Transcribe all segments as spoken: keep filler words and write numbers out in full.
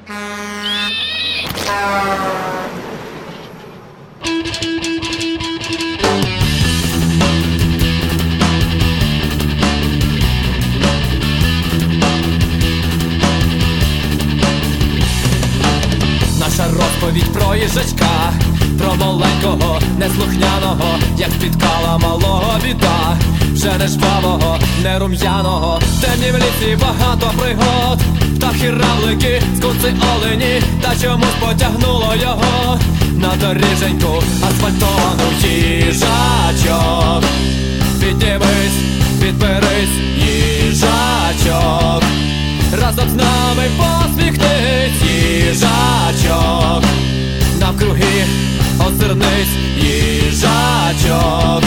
Наша розповідь про їжачка, про маленького, неслухняного, як спіткала малого біда. Вже не жвавого, не рум'яного, в темнім лісі багато пригод. Птахи, равлики, скунси, олені, та чомусь потягнуло його на доріженьку асфальтовану. Їжачок, піднімись, підберись, їжачок, разом з нами посміхнись, їжачок, навкруги озирнись, їжачок,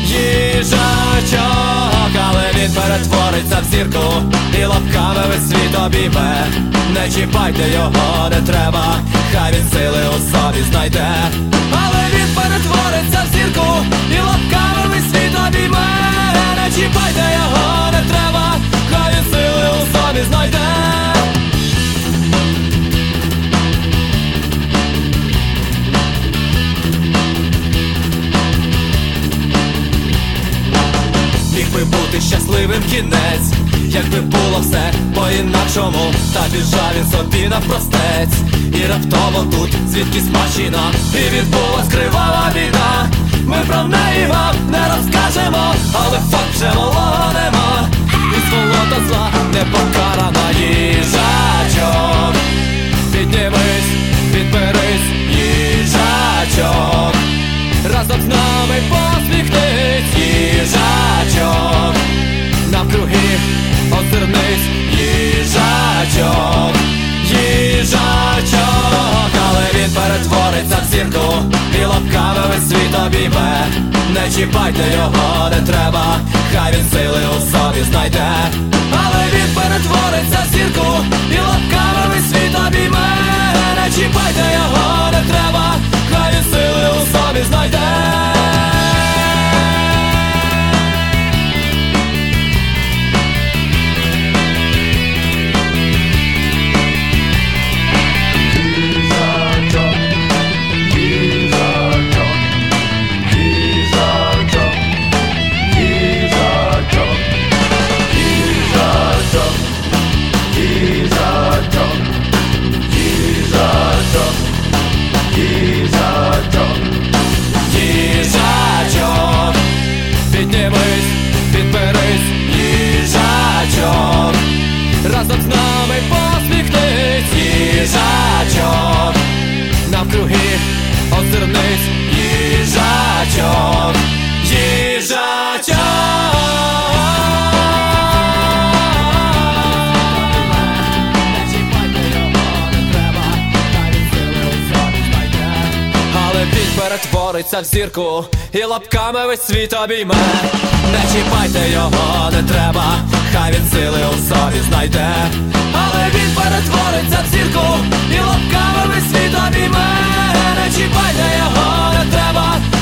їжачок, але він перетвориться в зірку і лапками весь світ обійме. Не чіпайте його, не треба, хай він сили у собі знайде. Але він перетвориться в зірку і лапками весь світ обійме. Не чіпайте його, не треба, хай він сили у собі знайде. Міг би бути щасливим кінець, якби було все по-інакшому. Та біжав він собі навпростець, і раптово тут звідкись машина, і відбулась кривава біда. Ми про неї вам не розкажемо, але факт вже малого нема, і сволота зла не покарана. Їжачок, піднімись, підберись, їжачок, разом з нами посміхнись, їжачок, навкруги озирнись, їжачок, їжачок, але він перетвориться в зірку і лапками весь світ обійме. Не чіпайте його, не треба, хай він сили у собі знайде. Але він перетвориться в зірку і лапками весь світ обійме. Не чіпайте його, не треба, хай він сили у собі знайде. Їжачок, піднімись, підберись, їжачок, разом з нами посміхнись, їжачок, навкруги озирнись, їжачок, їжачок. Перетвориться в зірку і лапками весь світ обійме. Не чіпайте його, не треба, хай він сили у собі знайде. Але він перетвориться в зірку і лапками весь світ обійме. Не чіпайте його, не треба,